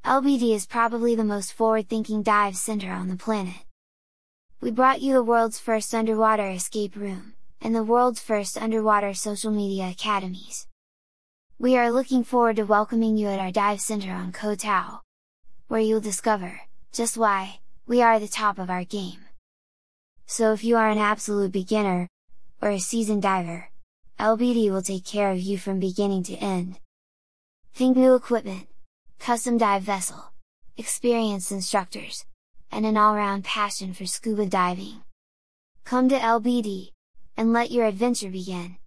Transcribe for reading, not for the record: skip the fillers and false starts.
LBD is probably the most forward-thinking dive center on the planet. We brought you the world's first underwater escape room, and the world's first underwater social media academies. We are looking forward to welcoming you at our dive center on Koh Tao, where you'll discover, just why, we are the top of our game. So if you are an absolute beginner, or a seasoned diver, LBD will take care of you from beginning to end. Think new equipment, custom dive vessel, experienced instructors, and an all-round passion for scuba diving. Come to LBD, and let your adventure begin!